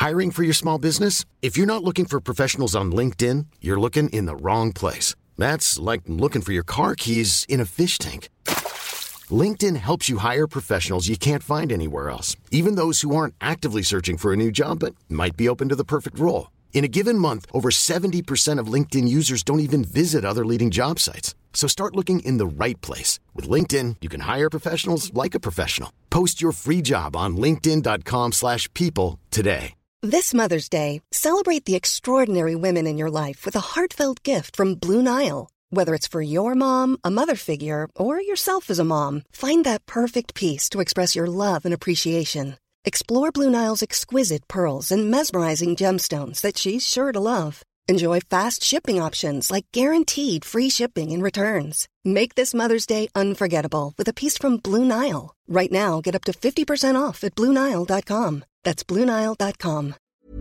Hiring for your small business? If you're not looking for professionals on LinkedIn, you're looking in the wrong place. That's like looking for your car keys in a fish tank. LinkedIn helps you hire professionals you can't find anywhere else, even those who aren't actively searching for a new job but might be open to the perfect role. In a given month, over 70% of LinkedIn users don't even visit other leading job sites. So start looking in the right place. With LinkedIn, you can hire professionals like a professional. Post your free job on linkedin.com/people today. This Mother's Day, celebrate the extraordinary women in your life with a heartfelt gift from Blue Nile. Whether it's for your mom, a mother figure, or yourself as a mom, find that perfect piece to express your love and appreciation. Explore Blue Nile's exquisite pearls and mesmerizing gemstones that she's sure to love. Enjoy fast shipping options like guaranteed free shipping and returns. Make this Mother's Day unforgettable with a piece from Blue Nile. Right now, get up to 50% off at BlueNile.com. That's BlueNile.com.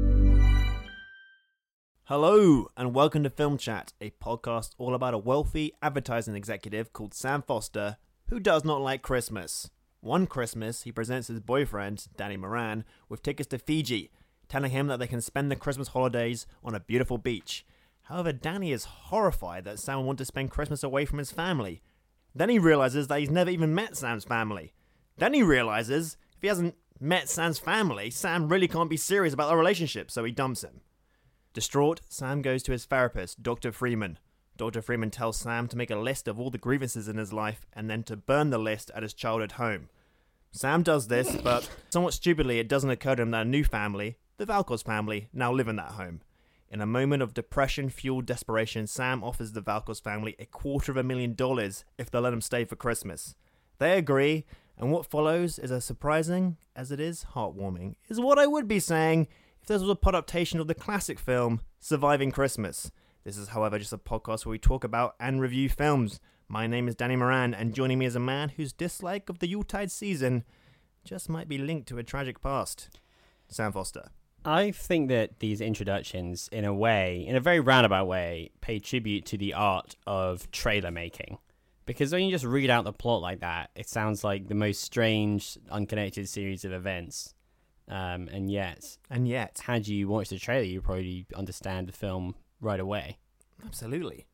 Hello, and welcome to Film Chat, a podcast all about a wealthy advertising executive called Sam Foster, who does not like Christmas. One Christmas, he presents his boyfriend, Danny Moran, with tickets to Fiji, telling him that they can spend the Christmas holidays on a beautiful beach. However, Danny is horrified that Sam would want to spend Christmas away from his family. Then he realizes that he's never even met Sam's family. Then he realizes if he hasn't met Sam's family, Sam really can't be serious about the relationship, so he dumps him. Distraught, Sam goes to his therapist, Dr. Freeman. Dr. Freeman tells Sam to make a list of all the grievances in his life and then to burn the list at his childhood home. Sam does this, but somewhat stupidly it doesn't occur to him that a new family, the Valkos family, now live in that home. In a moment of depression-fueled desperation, Sam offers the Valkos family $250,000 if they'll let him stay for Christmas. They agree, and what follows is as surprising as it is heartwarming, is what I would be saying if this was a podaptation of the classic film, Surviving Christmas. This is, however, just a podcast where we talk about and review films. My name is Danny Moran, and joining me is a man whose dislike of the Yuletide season just might be linked to a tragic past. Sam Foster. I think that these introductions, in a way, in a very roundabout way, pay tribute to the art of trailer making. Because when you just read out the plot like that, it sounds like the most strange, unconnected series of events. And yet, had you watched the trailer, you probably understand the film right away. Absolutely.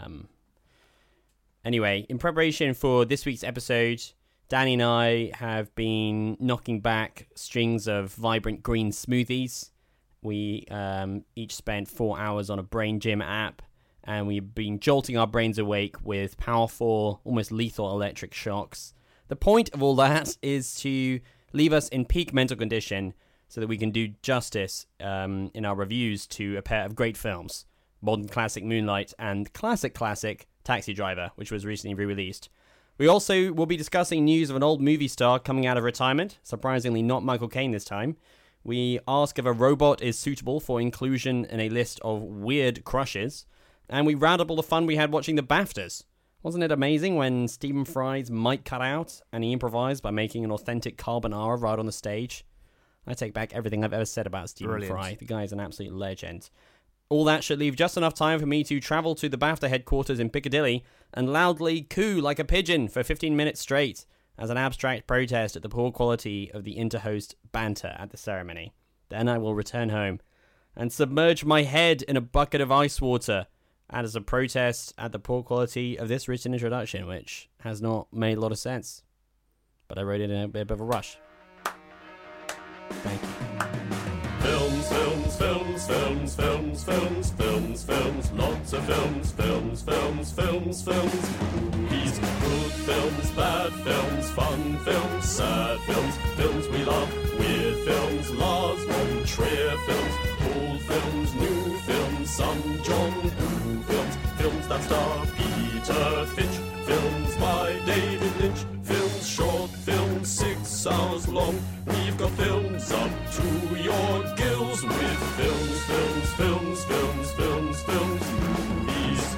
Anyway, in preparation for this week's episode, Danny and I have been knocking back strings of vibrant green smoothies. We each spent 4 hours on a brain gym app, and we've been jolting our brains awake with powerful, almost lethal electric shocks. The point of all that is to leave us in peak mental condition so that we can do justice in our reviews to a pair of great films, modern classic Moonlight and classic Taxi Driver, which was recently re-released. We also will be discussing news of an old movie star coming out of retirement, surprisingly not Michael Caine this time. We ask if a robot is suitable for inclusion in a list of weird crushes, and we round up all the fun we had watching the BAFTAs. Wasn't it amazing when Stephen Fry's mic cut out and he improvised by making an authentic carbonara right on the stage? I take back everything I've ever said about Stephen Fry. The guy is an absolute legend. All that should leave just enough time for me to travel to the BAFTA headquarters in Piccadilly and loudly coo like a pigeon for 15 minutes straight as an abstract protest at the poor quality of the interhost banter at the ceremony. Then I will return home and submerge my head in a bucket of ice water as a protest at the poor quality of this written introduction, which has not made a lot of sense. But I wrote it in a bit of a rush. Thank you. Films, films, films, films, films, films, films, films, lots of films, films, films, films, films. Movies, good films, bad films, fun films, sad films, films we love, weird films, Lars von Trier films, old films, new films, some John Woo films, films that star Peter Finch, films by David Lynch, films short, films 6 hours long. We've got films up to your gills with films, films, films, films, films, films, movies.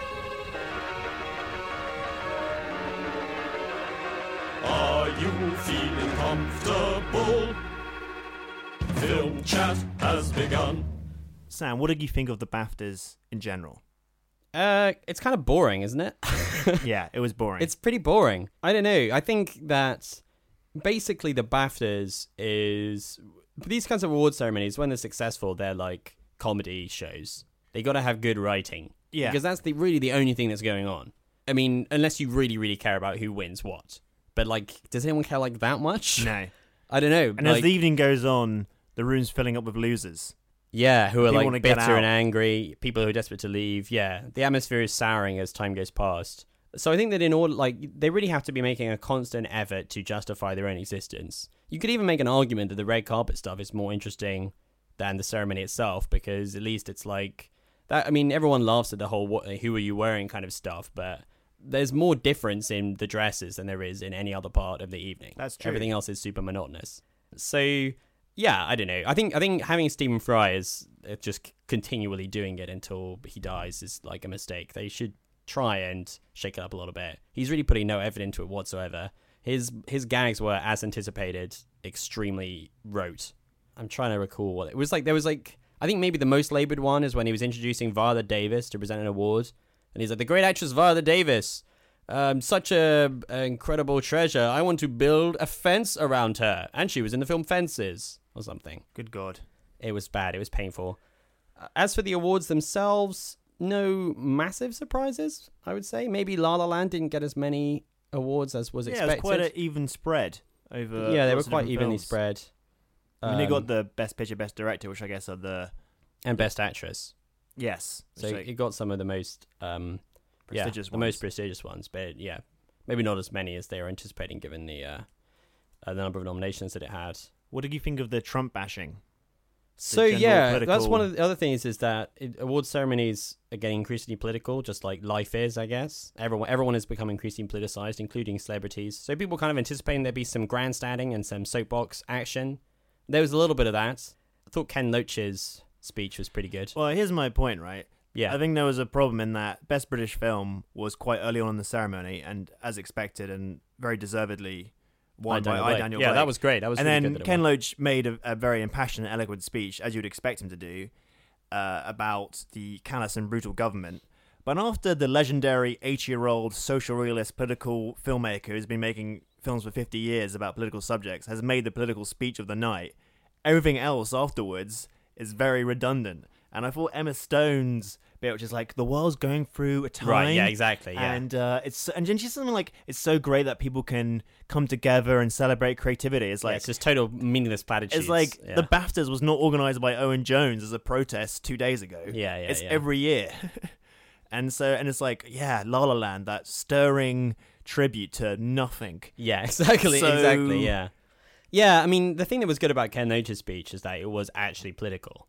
Are you feeling comfortable? Film chat has begun. Sam, what did you think of the BAFTAs in general? It's kind of boring, isn't it? Yeah, it was boring. It's pretty boring. I don't know. I think that basically the BAFTAs is for these kinds of award ceremonies, when they're successful, they're like comedy shows. They got to have good writing. Yeah. Because that's really the only thing that's going on. I mean, unless you really, really care about who wins what. But, like, does anyone care, like, that much? No. I don't know. And as the evening goes on, the room's filling up with losers. Yeah, who are, People wanna like, get bitter and out. angry, people who are desperate to leave. Yeah, the atmosphere is souring as time goes past. So I think that in order, like, they really have to be making a constant effort to justify their own existence. You could even make an argument that the red carpet stuff is more interesting than the ceremony itself, because at least it's like that. I mean, everyone laughs at the whole "who are you wearing" kind of stuff, but there's more difference in the dresses than there is in any other part of the evening. That's true. Everything else is super monotonous. So yeah, I don't know. I think having Stephen Fry is just continually doing it until he dies is like a mistake. They should try and shake it up a little bit. He's really putting no effort into it whatsoever. His gags were, as anticipated, extremely rote. I'm trying to recall what it was like. There was like, I think maybe the most laboured one is when he was introducing Viola Davis to present an award. And he's like, the great actress Viola Davis, such an incredible treasure. I want to build a fence around her. And she was in the film Fences or something. Good God. It was bad. It was painful. As for the awards themselves, no massive surprises, I would say. Maybe La La Land didn't get as many awards as was expected. Yeah, it was quite an even spread over. Yeah, they were lots of quite different evenly films. spread. I mean, they got the Best Picture, Best Director, which I guess are the... And Best Actress. Yes. So which it got some of the most... prestigious the most prestigious ones. But yeah, maybe not as many as they were anticipating given the number of nominations that it had. What did you think of the Trump bashing? So yeah, political... that's one of the other things is that award ceremonies are getting increasingly political, just like life is, I guess. Everyone has become increasingly politicized, including celebrities. So people kind of anticipating there'd be some grandstanding and some soapbox action. There was a little bit of that. I thought Ken Loach's speech was pretty good. Well, here's my point, right? Yeah. I think there was a problem in that Best British Film was quite early on in the ceremony, and as expected and very deservedly won by I, Daniel Yeah, Blake. that was great. That was and really then good that it Ken won. Loach made a very impassioned and eloquent speech, as you'd expect him to do, about the callous and brutal government. But after the legendary 80-year-old social realist political filmmaker who's been making films for 50 years about political subjects has made the political speech of the night, everything else afterwards is very redundant. And I thought Emma Stone's bit, which is like, the world's going through a time. Right, yeah, exactly, yeah. And then she's something like, it's so great that people can come together and celebrate creativity. It's like, it's just total meaningless platitudes. it's like yeah. the BAFTAs was not organised by Owen Jones as a protest 2 days ago. It's yeah. every year. and it's like, yeah, La La Land, that stirring tribute to nothing. Yeah, exactly, So- exactly, yeah. Yeah, I mean, the thing that was good about Ken Loach's speech is that it was actually political.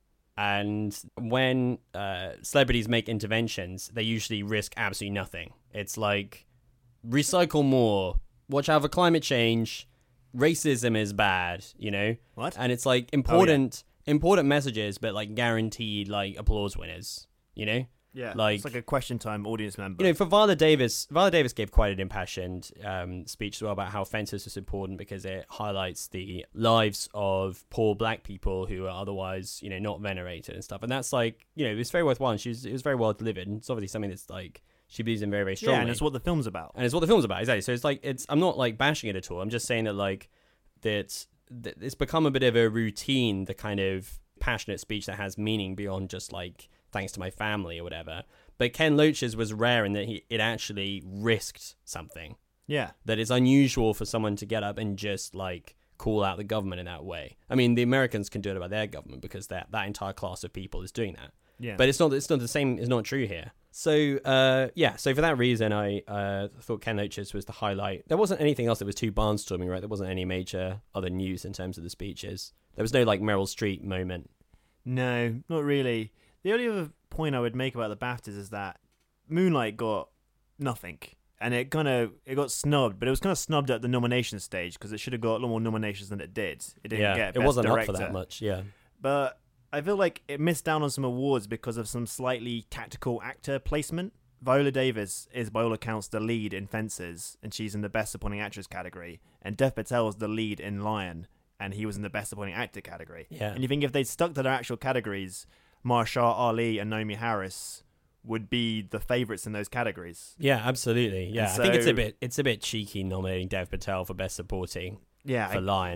And when celebrities make interventions, they usually risk absolutely nothing. It's like, recycle more, watch out for climate change, racism is bad, you know? What? And it's like important messages, but like guaranteed like applause winners, you know? Yeah, Like- it's like a question time audience member. You know, for Viola Davis gave quite an impassioned speech as well about how Fences is important because it highlights the lives of poor black people who are otherwise, you know, not venerated and stuff. And that's like, you know, it's very worthwhile. It was very well delivered. And it's obviously something that's like, she believes in very, very strongly. yeah, and it's what the film's about. And it's what the film's about, exactly. So it's like, I'm not like bashing it at all. I'm just saying that like, that it's become a bit of a routine, the kind of passionate speech that has meaning beyond just like, thanks to my family or whatever. But Ken Loach's was rare in that it actually risked something. Yeah. That it's unusual for someone to get up and just like call out the government in that way. I mean, the Americans can do it about their government because that entire class of people is doing that. Yeah. But it's not the same. It's not true here. So so for that reason, I thought Ken Loach's was the highlight. There wasn't anything else that was too barnstorming, right? There wasn't any major other news in terms of the speeches. There was no like Meryl Streep moment. No, not really. The only other point I would make about the BAFTAs is that Moonlight got nothing. And it got snubbed, but it was kind of snubbed at the nomination stage because it should have got a lot more nominations than it did. It didn't get it Best wasn't Director. up for that much. Yeah. But I feel like it missed down on some awards because of some slightly tactical actor placement. Viola Davis is, by all accounts, the lead in Fences, and she's in the Best Supporting Actress category. And Dev Patel is the lead in Lion, and he was in the Best Supporting Actor category. Yeah. And you think if they'd stuck to their actual categories, Mahershala Ali and Naomi Harris would be the favourites in those categories. Yeah, absolutely. Yeah, And I think so- it's a bit cheeky nominating Dev Patel for Best Supporting Yeah, for Lion.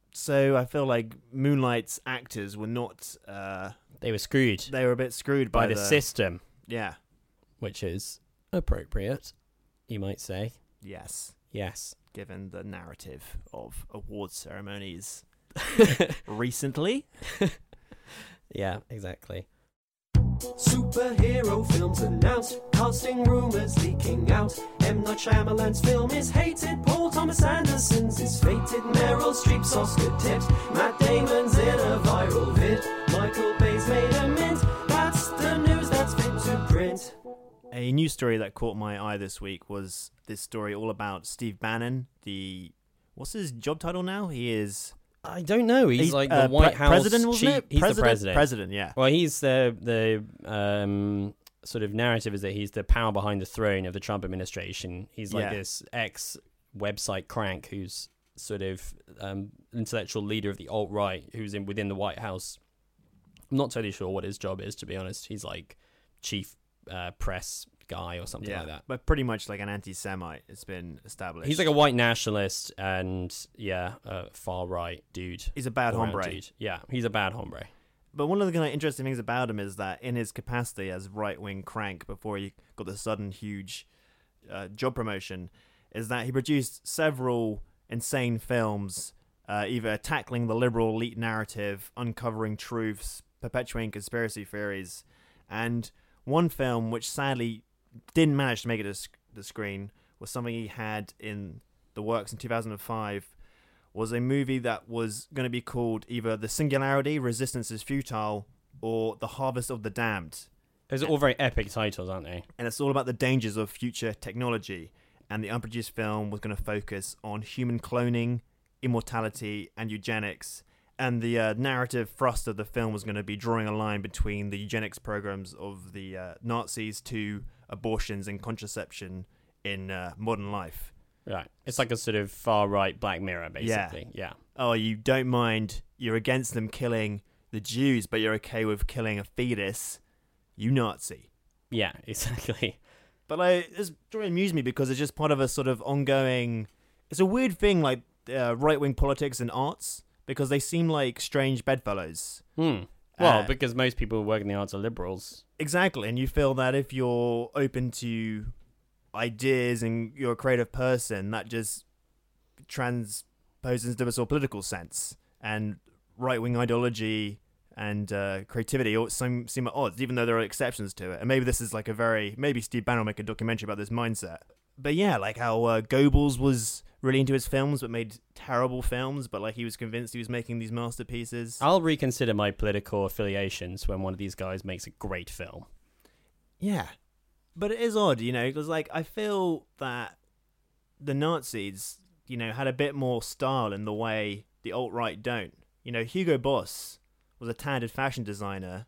So I feel like Moonlight's actors were not. They were screwed. They were a bit screwed by the system. Yeah. Which is appropriate, you might say. Yes. Yes. Given the narrative of award ceremonies recently. Yeah, exactly. Superhero films announced, casting rumours leaking out. M. Night Shyamalan's film is hated, Paul Thomas Anderson's is fated, Meryl Streep's Oscar tipped, Matt Damon's in a viral vid, Michael Bay's made a mint. That's the news that's fit to print. A news story that caught my eye this week was this story all about Steve Bannon. What's his job title now? He is... I don't know. He's like the White House president, wasn't chief. it? He's the president. President, yeah. Well, he's the sort of narrative is that he's the power behind the throne of the Trump administration. He's like this ex-website crank who's sort of intellectual leader of the alt-right who's within the White House. I'm not totally sure what his job is, to be honest. He's like chief press guy or something like that. But pretty much like an anti-Semite, it's been established. He's like a white nationalist and, far-right dude. He's a bad hombre. Dude. Yeah, he's a bad hombre. But one of the kind of interesting things about him is that in his capacity as right-wing crank before he got the sudden huge job promotion, is that he produced several insane films, either tackling the liberal elite narrative, uncovering truths, perpetuating conspiracy theories, and one film which sadly didn't manage to make it to the screen was something he had in the works in 2005, was a movie that was going to be called either The Singularity, Resistance is Futile, or The Harvest of the Damned. Those are all very epic titles, aren't they? And it's all about the dangers of future technology. And the unproduced film was going to focus on human cloning, immortality, and eugenics. And the narrative thrust of the film was going to be drawing a line between the eugenics programs of the Nazis to abortions and contraception in modern life. Right. It's like a sort of far-right Black Mirror, basically. Yeah. Oh, you don't mind, you're against them killing the Jews, but you're okay with killing a fetus, you Nazi. Yeah, exactly. But this story amused me because it's just part of a sort of ongoing... It's a weird thing, like right-wing politics and arts, because they seem like strange bedfellows. Well, because most people who work in the arts are liberals. Exactly, and you feel that if you're open to ideas and you're a creative person, that just transposes into a sort of political sense. And right-wing ideology and creativity seem at odds, even though there are exceptions to it. And maybe this is like maybe Steve Bannon will make a documentary about this mindset. But yeah, like how Goebbels was really into his films but made terrible films, but like he was convinced he was making these masterpieces. I'll reconsider my political affiliations when one of these guys makes a great film. Yeah. But it is odd, because like I feel that the Nazis, had a bit more style in the way the alt-right don't. Hugo Boss was a talented fashion designer,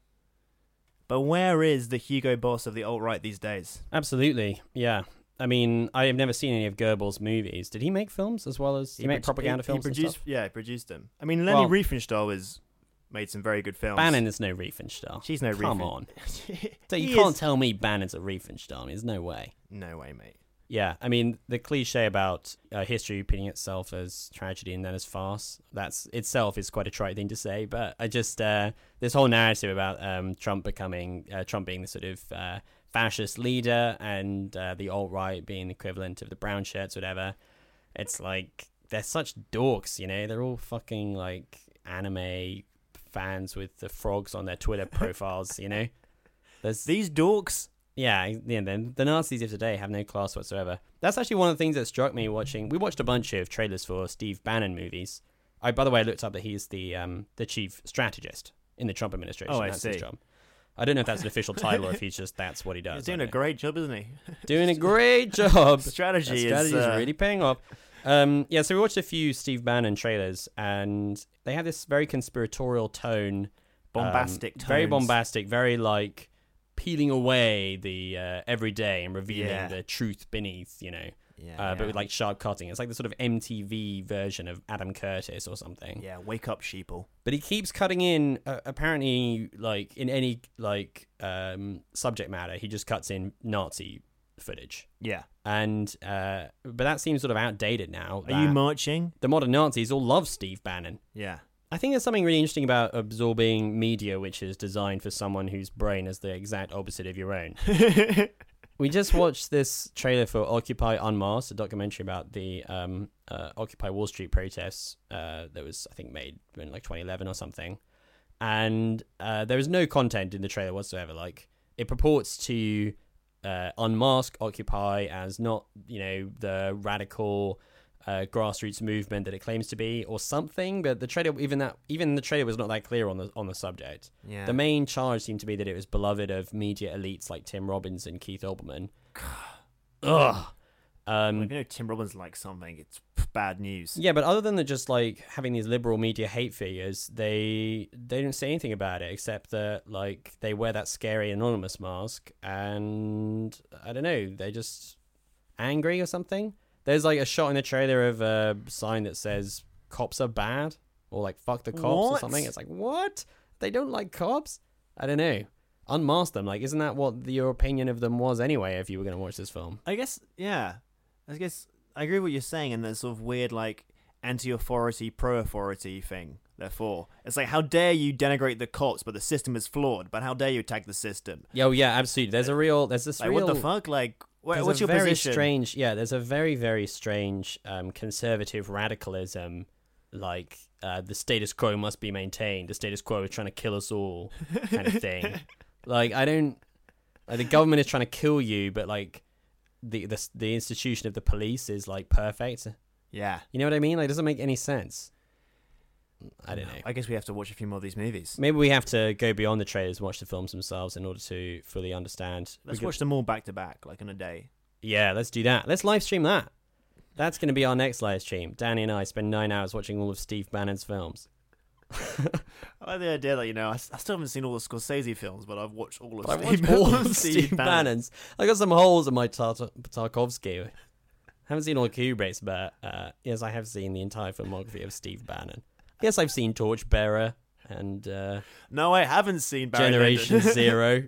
but where is the Hugo Boss of the alt-right these days? Absolutely, yeah. I mean, I have never seen any of Goebbels' movies. Did he make films as well as he make propaganda films? He produced them. I mean, Leni Riefenstahl made some very good films. Bannon is no Riefenstahl. She's no Riefenstahl. Come on. So you can't tell me Bannon's a Riefenstahl. There's no way. No way, mate. Yeah, I mean, the cliche about history repeating itself as tragedy and then as farce, that's itself is quite a trite thing to say, but I just, this whole narrative about Trump being the sort of fascist leader and the alt-right being the equivalent of the brown shirts, whatever, it's like, they're such dorks, they're all fucking, like, anime fans with the frogs on their Twitter profiles, There's these dorks... Yeah, the Nazis of today have no class whatsoever. That's actually one of the things that struck me watching. We watched a bunch of trailers for Steve Bannon movies. By the way, I looked up that he's the chief strategist in the Trump administration. Oh, that's I see. his job. I don't know if that's an official title or if that's what he does. He's doing a great job, isn't he? Doing a great job. Strategy is really paying off. So we watched a few Steve Bannon trailers, and they have this very conspiratorial tone. Bombastic tones. Very bombastic, very like... peeling away the everyday and revealing the truth beneath, but with like sharp cutting. It's like the sort of MTV version of Adam Curtis or something. Yeah, wake up, sheeple. But he keeps cutting in, apparently, like in any like subject matter, he just cuts in Nazi footage. Yeah. And but that seems sort of outdated now. Are you marching? The modern Nazis all love Steve Bannon. Yeah. I think there's something really interesting about absorbing media which is designed for someone whose brain is the exact opposite of your own. We just watched this trailer for Occupy Unmasked, a documentary about the Occupy Wall Street protests that was, I think, made in like 2011 or something. And there was no content in the trailer whatsoever. Like, it purports to unmask Occupy as not, the radical grassroots movement that it claims to be, or something. But the trailer, even the trailer was not that clear on the subject. Yeah. The main charge seemed to be that it was beloved of media elites like Tim Robbins and Keith Olbermann. Ugh. If Tim Robbins likes something, it's bad news. Yeah, but other than just like having these liberal media hate figures, they didn't say anything about it except that like they wear that scary anonymous mask, and I don't know, they're just angry or something. There's like a shot in the trailer of a sign that says "cops are bad" or like "fuck the cops" or something. It's like, what? They don't like cops? I don't know. Unmask them. Like, isn't that what your opinion of them was anyway? If you were going to watch this film, I guess, yeah. I guess I agree with what you're saying, and that sort of weird like anti-authority, pro-authority thing. Therefore, it's like, how dare you denigrate the cops, but the system is flawed. But how dare you attack the system? Oh yeah, absolutely. There's this like, real. What the fuck? Like, what's your very position? Strange. Yeah, there's a very, very strange conservative radicalism. Like the status quo must be maintained. The status quo is trying to kill us all, kind of thing. Like, I don't. Like, the government is trying to kill you, but like the institution of the police is like perfect. Yeah. You know what I mean? Like, it doesn't make any sense. I don't know. I guess we have to watch a few more of these movies. Maybe we have to go beyond the trailers and watch the films themselves in order to fully understand. Let's watch them all back to back, like in a day. Yeah, let's do that. Let's live stream that. That's going to be our next live stream. Danny and I spend 9 hours watching all of Steve Bannon's films. I like the idea that, I still haven't seen all the Scorsese films, but I've watched all of I've watched all of Steve Bannon's. I got some holes in my Tarkovsky. I haven't seen all Kubrick's, but yes, I have seen the entire filmography of Steve Bannon. Yes, I've seen Torchbearer and no, I haven't seen Barry Generation Lyndon. Zero.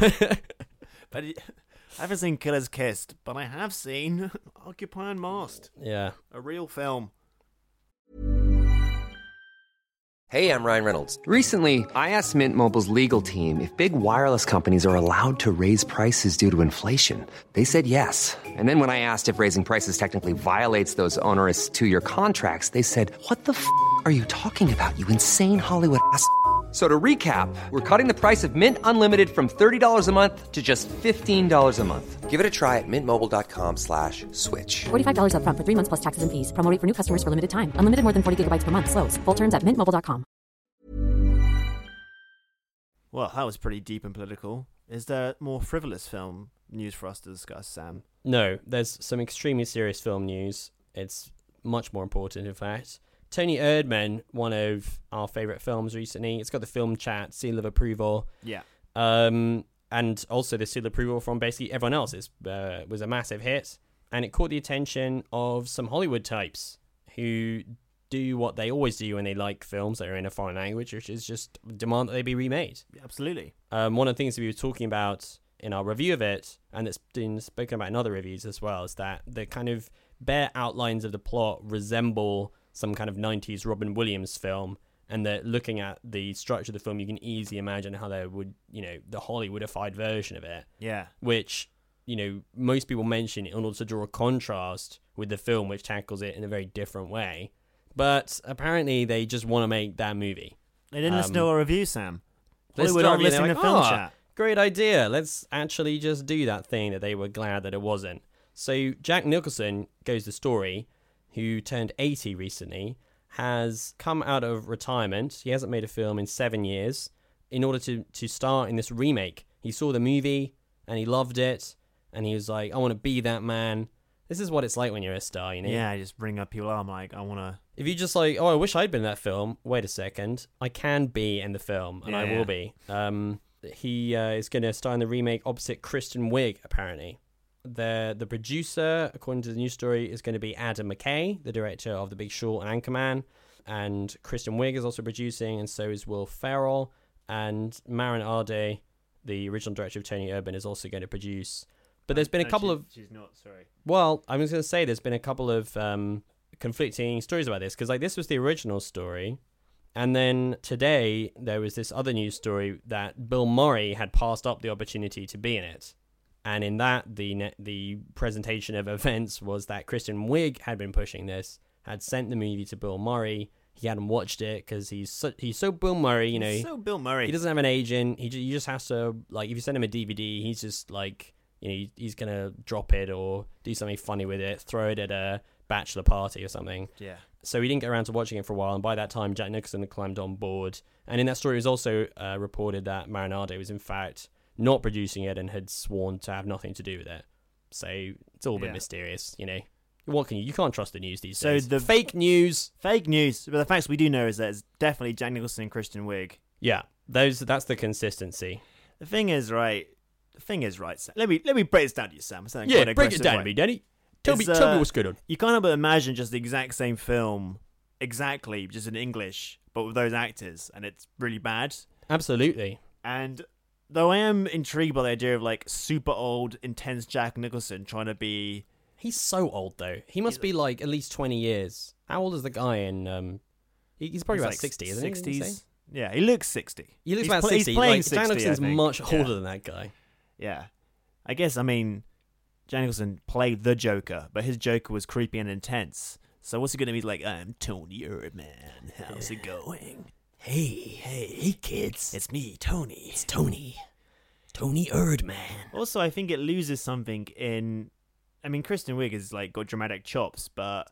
But I haven't seen Killer's Kissed, but I have seen Occupy Unmasked, Yeah. a real film. Hey, I'm Ryan Reynolds. Recently, I asked Mint Mobile's legal team if big wireless companies are allowed to raise prices due to inflation. They said yes. And then when I asked if raising prices technically violates those onerous 2-year contracts, they said, "What the f*** are you talking about, you insane Hollywood ass?" So to recap, we're cutting the price of Mint Unlimited from $30 a month to just $15 a month. Give it a try at mintmobile.com/switch. $45 up front for 3 months plus taxes and fees. Promo rate for new customers for limited time. Unlimited more than 40 gigabytes per month. Slows full terms at mintmobile.com. Well, that was pretty deep and political. Is there more frivolous film news for us to discuss, Sam? No, there's some extremely serious film news. It's much more important, in fact. Tony Erdmann, one of our favourite films recently. It's got the Film Chat seal of approval. Yeah. And also the seal of approval from basically everyone else. It was a massive hit. And it caught the attention of some Hollywood types who do what they always do when they like films that are in a foreign language, which is just demand that they be remade. Absolutely. One of the things that we were talking about in our review of it, and it's been spoken about in other reviews as well, is that the kind of bare outlines of the plot resemble some kind of 90s Robin Williams film, and that looking at the structure of the film, you can easily imagine how there would, the Hollywoodified version of it. Yeah. Which, most people mention in order to draw a contrast with the film, which tackles it in a very different way. But apparently they just want to make that movie. They didn't listen to our review, Sam. They Hollywood aren't listening to Film Chat. Great idea. Let's actually just do that thing that they were glad that it wasn't. So Jack Nicholson goes the story, who turned 80 recently, has come out of retirement. He hasn't made a film in 7 years in order to star in this remake. He saw the movie and he loved it, and he was like, I want to be that man. This is what it's like when you're a star, Yeah, I just bring up people. I'm like, I want to... If you just like, I wish I'd been in that film. Wait a second. I can be in the film, and I will be. He is going to star in the remake opposite Kristen Wiig, apparently. The producer, according to the news story, is going to be Adam McKay, the director of The Big Short and Anchorman. And Kristen Wiig is also producing, and so is Will Ferrell. And Maren Ardai, the original director of Tony Erdmann, is also going to produce. But there's been a couple of... She's not, sorry. Well, I was going to say there's been a couple of conflicting stories about this, because like this was the original story, and then today there was this other news story that Bill Murray had passed up the opportunity to be in it. And in that, the presentation of events was that Kristen Wiig had been pushing this, had sent the movie to Bill Murray. He hadn't watched it because he's so Bill Murray, you know. He's so Bill Murray. He doesn't have an agent. He just has to, like, if you send him a DVD, he's just like, you know, he's gonna drop it or do something funny with it, throw it at a bachelor party or something. Yeah. So he didn't get around to watching it for a while, and by that time, Jack Nicholson had climbed on board. And in that story, it was also reported that Marinado was in fact not producing it and had sworn to have nothing to do with it. So it's all a bit mysterious, you know. What can you can't trust the news these days. The fake news. Fake news. But the facts we do know is that it's definitely Jack Nicholson and Kristen Wiig. Yeah, that's the consistency. The thing is, right, Sam. Let me break this down to you, Sam. Yeah, break it down to me, Danny. Tell me what's good on. You can't imagine just the exact same film, exactly, just in English, but with those actors, and it's really bad. Absolutely. And though I am intrigued by the idea of like super old, intense Jack Nicholson trying to be... He's so old, though. He must be like at least 20 years. How old is the guy in... He's probably about like 60, isn't he? 60s. Yeah, he looks 60. He looks about 60. He's playing like, 60, Jack Nicholson's much older Yeah. than that guy. Yeah. I guess, I mean, Jack Nicholson played the Joker, but his Joker was creepy and intense. So what's he going to be like? I'm Tony Erdman. How's it going? Hey, kids. It's me, Tony. It's Tony Erdman. Also, I think it loses something in... I mean, Kristen Wiig has like got dramatic chops, but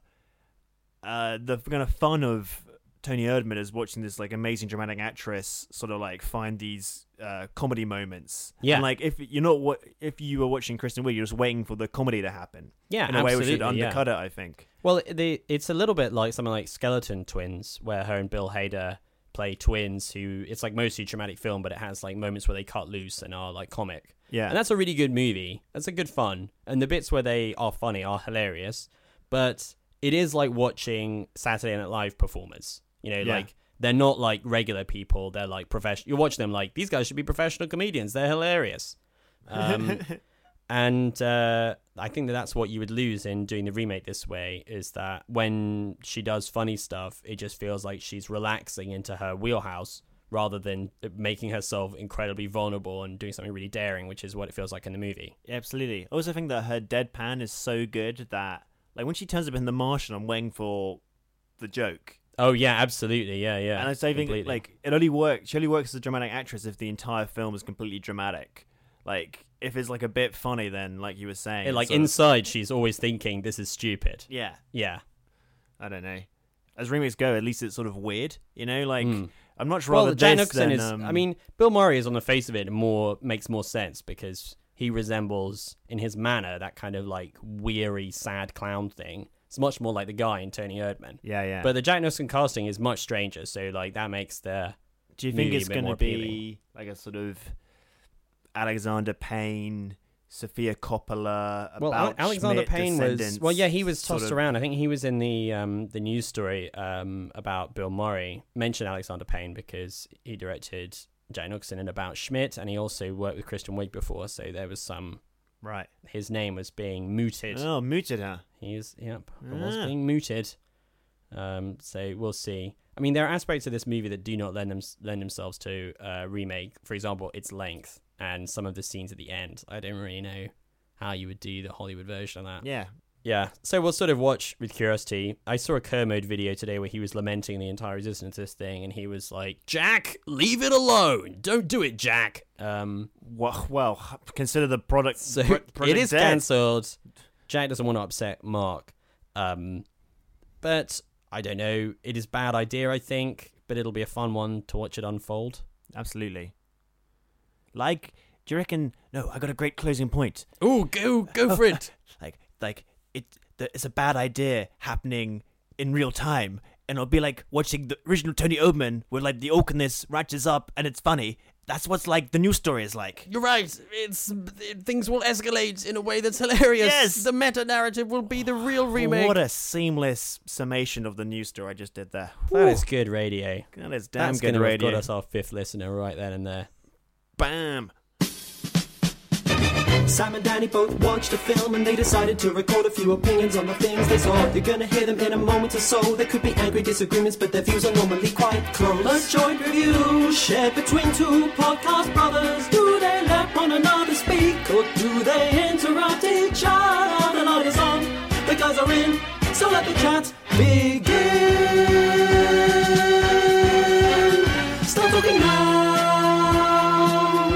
the kind of fun of Tony Erdman is watching this like amazing dramatic actress sort of like find these comedy moments. Yeah, and like if you were watching Kristen Wiig, you're just waiting for the comedy to happen. Yeah, in a way which would absolutely, undercut it, I think. Well, it's a little bit like something like Skeleton Twins, where her and Bill Hader play twins who it's like mostly dramatic film, but it has like moments where they cut loose and are like comic. Yeah. And that's a really good movie. That's a good fun. And the bits where they are funny are hilarious. But it is like watching Saturday Night Live performers. You know, like they're not like regular people. They're like professional. You watch them like, these guys should be professional comedians. They're hilarious. And I think that's what you would lose in doing the remake this way, is that when she does funny stuff, it just feels like she's relaxing into her wheelhouse rather than making herself incredibly vulnerable and doing something really daring, which is what it feels like in the movie. Yeah, absolutely. I also think that her deadpan is so good that like when she turns up in The Martian, I'm waiting for the joke. Oh yeah, absolutely, yeah. And I think like it only works. She only works as a dramatic actress if the entire film is completely dramatic. Like if it's like a bit funny, then like you were saying, like inside, she's always thinking this is stupid. Yeah. I don't know. As remakes go, at least it's sort of weird, you know. Like I'm not sure. Well, Jack Nicholson is. I mean, Bill Murray is on the face of it makes more sense because he resembles in his manner that kind of like weary, sad clown thing. It's much more like the guy in Tony Erdman. Yeah. But the Jack Nicholson casting is much stranger, so like that makes the. Do you think it's going to be like a sort of Alexander Payne, Sofia Coppola? Well, Alexander Payne was. Well, yeah, he was tossed around. I think he was in the news story about Bill Murray. Mentioned Alexander Payne because he directed Jack Nicholson in About Schmidt, and he also worked with Kristen Wiig before. So there was some. Right. His name was being mooted. Oh, mooted, huh? It was being mooted. So we'll see. I mean, there are aspects of this movie that do not lend themselves to remake. For example, its length and some of the scenes at the end. I don't really know how you would do the Hollywood version of that. Yeah. So we'll sort of watch with curiosity. I saw a Kermode video today where he was lamenting the entire resistance to this thing, and he was like, "Jack, leave it alone. Don't do it, Jack." Well, consider the product. So product it is dead. cancelled. Jack doesn't want to upset Mark, but I don't know. It is a bad idea, I think, but it'll be a fun one to watch it unfold. Absolutely. Like, do you reckon? No, I got a great closing point. Oh, go for it. It's a bad idea happening in real time, and it'll be like watching the original Tony Erdman, where like the awkwardness ratchets up and it's funny. That's what's like the news story is like. You're right. Things will escalate in a way that's hilarious. Yes, the meta narrative will be the real remake. What a seamless summation of the news story I just did there. That is good radio. That is damn That's good gonna radio. Have got us our 5th listener right then and there. Bam. Sam and Danny both watched a film and they decided to record a few opinions on the things they saw. You're gonna hear them in a moment or so. There could be angry disagreements, but their views are normally quite close. A joint review shared between two podcast brothers. Do they let one another speak, or do they interrupt each other? The light is on, the guys are in, so let the chat begin. Start talking now.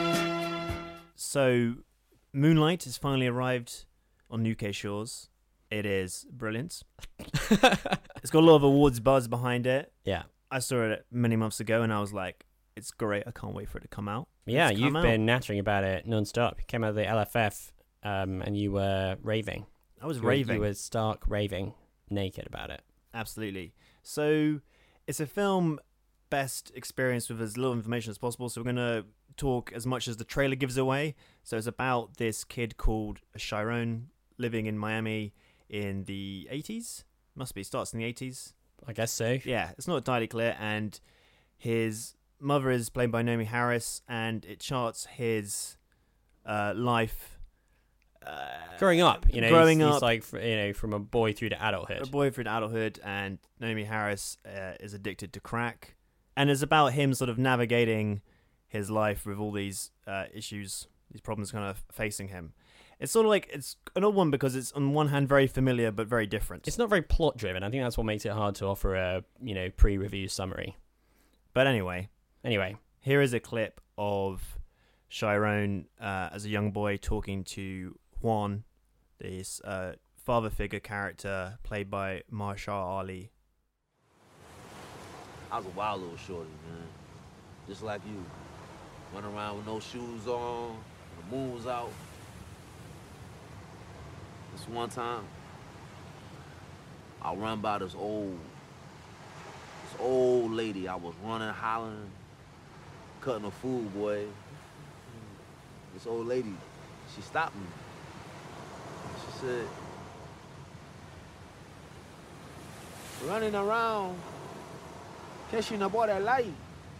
So, Moonlight has finally arrived on UK shores. It is brilliant. It's got a lot of awards buzz behind it. Yeah. I saw it many months ago and I was like, it's great. I can't wait for it to come out. Yeah, you've been nattering about it non-stop. You came out of the LFF and you were raving. I was raving. You were stark raving naked about it. Absolutely. So, it's a film best experienced with as little information as possible. So, we're going to talk as much as the trailer gives away. So it's about this kid called Chiron living in Miami in the 80s. Starts in the 80s. I guess so. Yeah, it's not entirely clear. And his mother is played by Naomi Harris, and it charts his life. Growing up, he's like, from a boy through to adulthood. And Naomi Harris is addicted to crack. And it's about him sort of navigating his life with all these issues, these problems kind of facing him. It's sort of like, it's an odd one because it's on one hand very familiar but very different. It's not very plot driven. I think that's what makes it hard to offer a pre-review summary. But anyway, here is a clip of Chiron as a young boy talking to Juan, this father figure character played by Mahershala Ali. I was a wild little shorty, man, just like you. Running around with no shoes on, the moon was out. This one time, I run by this old lady. I was running, hollering, cutting a fool, boy. This old lady, she stopped me. She said, running around, catching up all that light.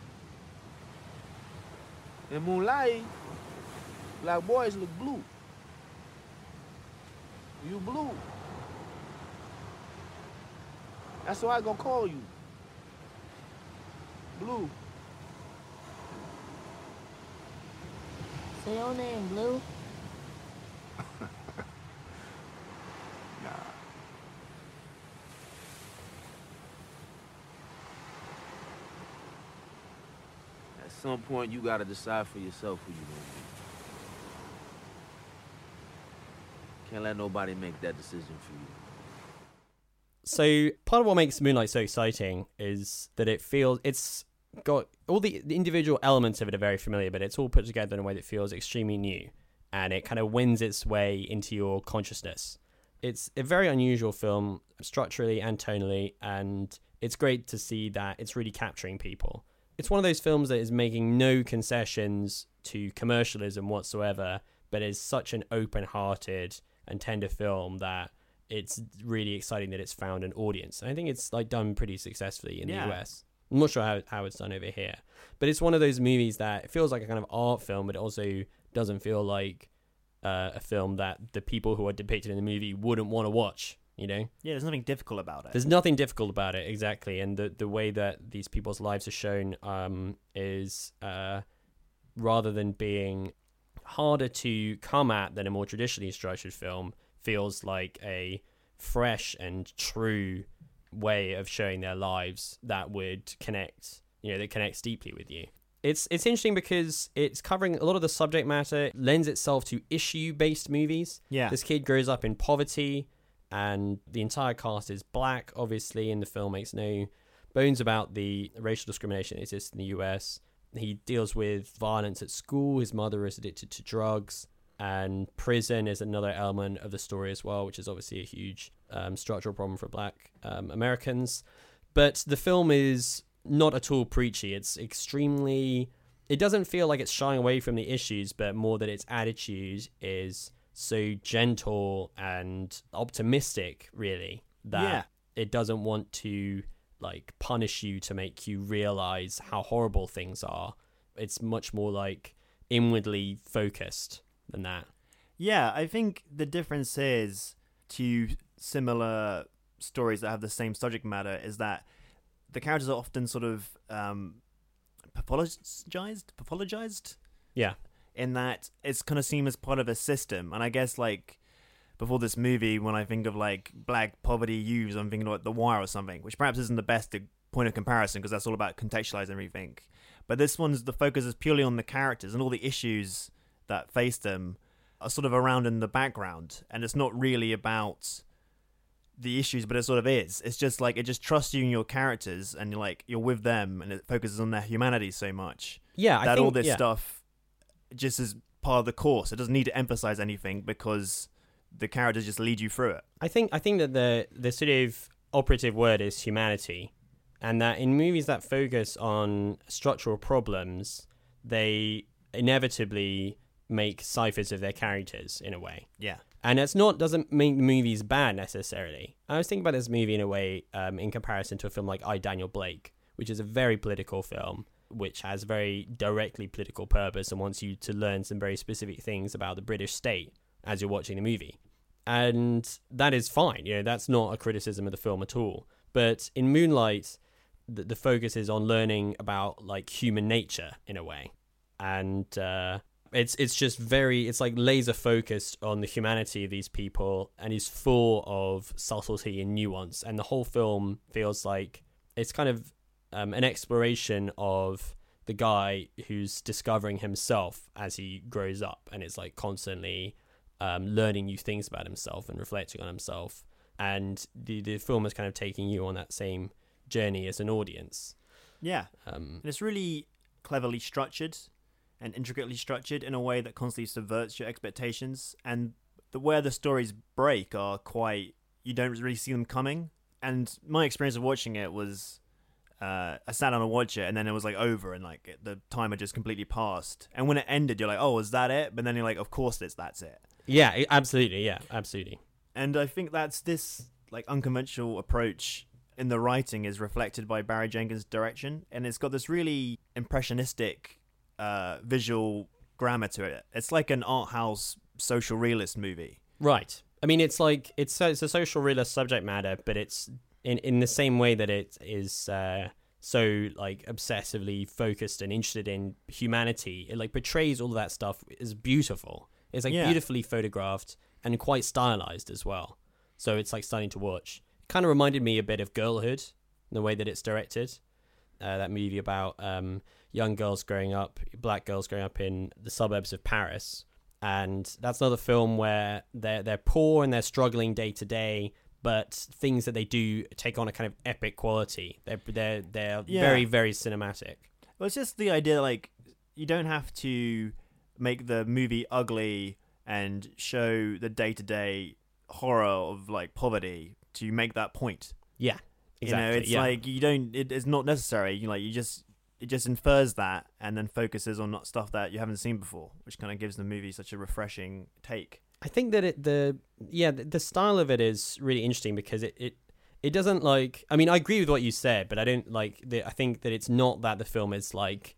In moonlight, black boys look blue. You blue. That's why I gonna call you. Blue. So your name Blue? Nah. At some point, you gotta decide for yourself who you gonna be. Can't let nobody make that decision for you. So part of what makes Moonlight so exciting is that it's got all the individual elements of it are very familiar, but it's all put together in a way that feels extremely new, and it kind of wins its way into your consciousness. It's a very unusual film structurally and tonally, and it's great to see that it's really capturing people. It's one of those films that is making no concessions to commercialism whatsoever, but is such an open-hearted and tender film that it's really exciting that it's found an audience. And I think it's done pretty successfully in the US. I'm not sure how it's done over here, but it's one of those movies that it feels like a kind of art film, but it also doesn't feel like a film that the people who are depicted in the movie wouldn't want to watch. Yeah, there's nothing difficult about it. There's nothing difficult about it, exactly. And the way that these people's lives are shown is rather than being harder to come at than a more traditionally structured film, feels like a fresh and true way of showing their lives that would connect, that connects deeply with you. It's interesting because it's covering a lot of the subject matter. It lends itself to issue-based movies. Yeah. This kid grows up in poverty, and the entire cast is black, obviously, and the film makes no bones about the racial discrimination that exists in the US. He deals with violence at school. His mother is addicted to drugs, and prison is another element of the story as well, which is obviously a huge structural problem for black Americans. But the film is not at all preachy. It doesn't feel like it's shying away from the issues, but more that its attitude is so gentle and optimistic, really, that it doesn't want to punish you to make you realize how horrible things are. It's much more inwardly focused than that. Yeah, I think the difference is to similar stories that have the same subject matter is that the characters are often sort of pathologized. Yeah. In that it's kind of seen as part of a system. And I guess, like, before this movie, when I think of, like, black poverty youths, I'm thinking like The Wire or something, which perhaps isn't the best point of comparison because that's all about contextualizing everything. But this one's, the focus is purely on the characters, and all the issues that face them are sort of around in the background. And it's not really about the issues, but it sort of is. It's just like, it just trusts you and your characters, and you're with them, and it focuses on their humanity so much. Yeah, that all this stuff just is part of the course. It doesn't need to emphasize anything because the characters just lead you through it. I think that the sort of operative word is humanity, and that in movies that focus on structural problems, they inevitably make ciphers of their characters in a way. Yeah. And doesn't make the movies bad necessarily. I was thinking about this movie in a way in comparison to a film like I, Daniel Blake, which is a very political film, which has very directly political purpose and wants you to learn some very specific things about the British state as you're watching the movie. And that is fine. That's not a criticism of the film at all. But in Moonlight, the focus is on learning about, like, human nature in a way. And it's just it's like laser focused on the humanity of these people, and is full of subtlety and nuance. And the whole film feels like it's kind of an exploration of the guy who's discovering himself as he grows up, and it's like constantly learning new things about himself and reflecting on himself, and the film is kind of taking you on that same journey as an audience. Yeah. And it's really cleverly structured and intricately structured in a way that constantly subverts your expectations, and where the stories break are quite, you don't really see them coming. And my experience of watching it was I sat down to watch it, and then it was like over, and like the timer just completely passed. And when it ended, you're like, oh, is that it? But then you're like, of course that's it. Yeah, absolutely. Yeah, absolutely. And I think that's this like unconventional approach in the writing is reflected by Barry Jenkins' direction, and it's got this really impressionistic visual grammar to it. It's like an art house social realist movie. Right. I mean, it's like it's a social realist subject matter, but it's in the same way that it is so like obsessively focused and interested in humanity. It like portrays all of that stuff is beautiful. It's like beautifully photographed and quite stylized as well. So it's like stunning to watch. It kind of reminded me a bit of Girlhood in the way that it's directed. That movie about young girls growing up, black girls growing up in the suburbs of Paris. And that's another film where they're poor and they're struggling day to day, but things that they do take on a kind of epic quality. They're very, very cinematic. Well, it's just the idea, like, you don't have to make the movie ugly and show the day-to-day horror of, like, poverty to make that point. Yeah, exactly. It's like, you don't, it's not necessary. It just infers that and then focuses on stuff that you haven't seen before, which kind of gives the movie such a refreshing take. I think that the style of it is really interesting because it doesn't like, I mean, I agree with what you said, but I don't like I think that it's not that the film is like,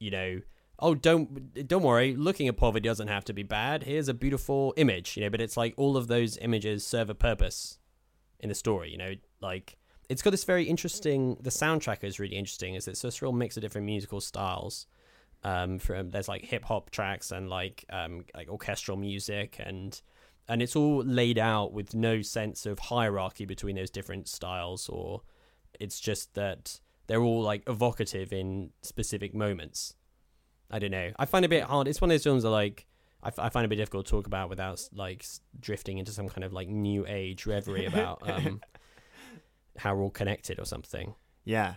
oh, don't worry, looking at poverty doesn't have to be bad. Here's a beautiful image, but it's like all of those images serve a purpose in the story, like it's got this very interesting, the soundtrack is really interesting, it's this real mix of different musical styles. There's like hip hop tracks and like orchestral music and it's all laid out with no sense of hierarchy between those different styles, or it's just that they're all like evocative in specific moments. I don't know. I find it a bit hard. It's one of those films that like I find it a bit difficult to talk about without like drifting into some kind of like new age reverie about how we're all connected or something. Yeah.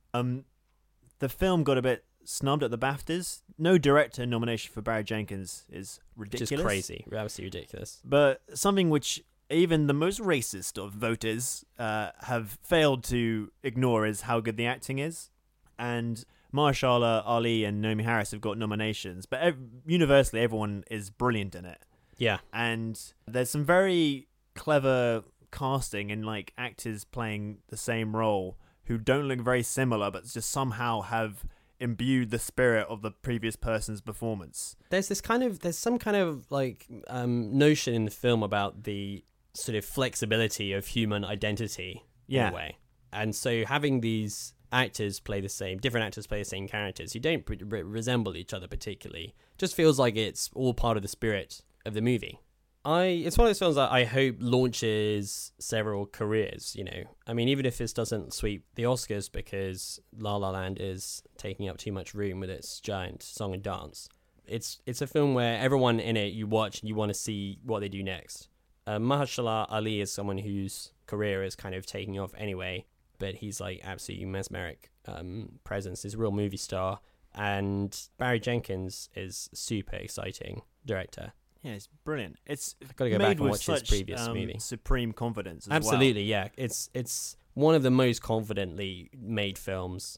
The film got a bit snubbed at the BAFTAs. No director nomination for Barry Jenkins is ridiculous. Just crazy. Absolutely ridiculous. But something which even the most racist of voters have failed to ignore is how good the acting is. And Mahershala Ali and Naomi Harris have got nominations, but universally everyone is brilliant in it. Yeah. And there's some very clever casting and like actors playing the same role who don't look very similar but just somehow have imbued the spirit of the previous person's performance. There's some kind of like notion in the film about the sort of flexibility of human identity in a way. And so having these different actors play the same characters who don't resemble each other particularly, just feels like it's all part of the spirit of the movie. It's one of those films that I hope launches several careers, you know. I mean, even if this doesn't sweep the Oscars because La La Land is taking up too much room with its giant song and dance, it's a film where everyone in it you watch and you want to see what they do next. Mahershala Ali is someone whose career is kind of taking off anyway, but he's like absolutely mesmeric presence. He's a real movie star. And Barry Jenkins is super exciting director. Yeah, it's brilliant. I've got to go back and watch his previous movie. Supreme confidence as Absolutely, yeah. It's one of the most confidently made films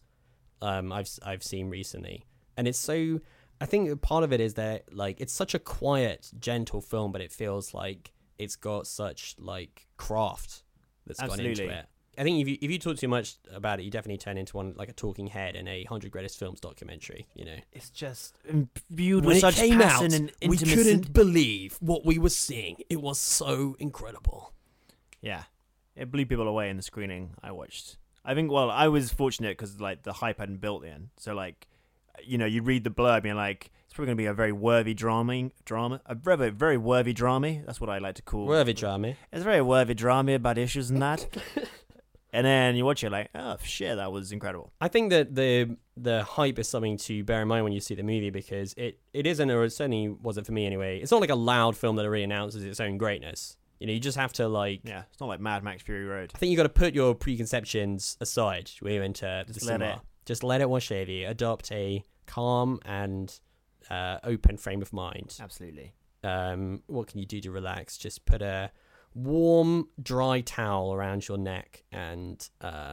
I've seen recently. And it's so... I think part of it is that like it's such a quiet, gentle film, but it feels like it's got such like craft that's gone into it. I think if you talk too much about it, you definitely turn into one like a talking head in a 100 Greatest Films documentary. You know, it's just imbued with such passion and intimacy. We couldn't believe what we were seeing. It was so incredible. Yeah, it blew people away in the screening I watched. I think. Well, I was fortunate because like the hype hadn't built in. So like, you know, you read the blurb and like it's probably going to be a very worthy drama, a very worthy drama. That's what I like to call worthy drama. It's a very worthy drama about issues and that. And then you watch it like, oh shit, that was incredible. I think that the hype is something to bear in mind when you see the movie because it isn't, or it certainly wasn't for me anyway. It's not like a loud film that already announces its own greatness. You know, you just have to like... Yeah, it's not like Mad Max Fury Road. I think you got to put your preconceptions aside when you enter the cinema. Just let it wash over you. Adopt a calm and open frame of mind. Absolutely. What can you do to relax? Just put a warm, dry towel around your neck and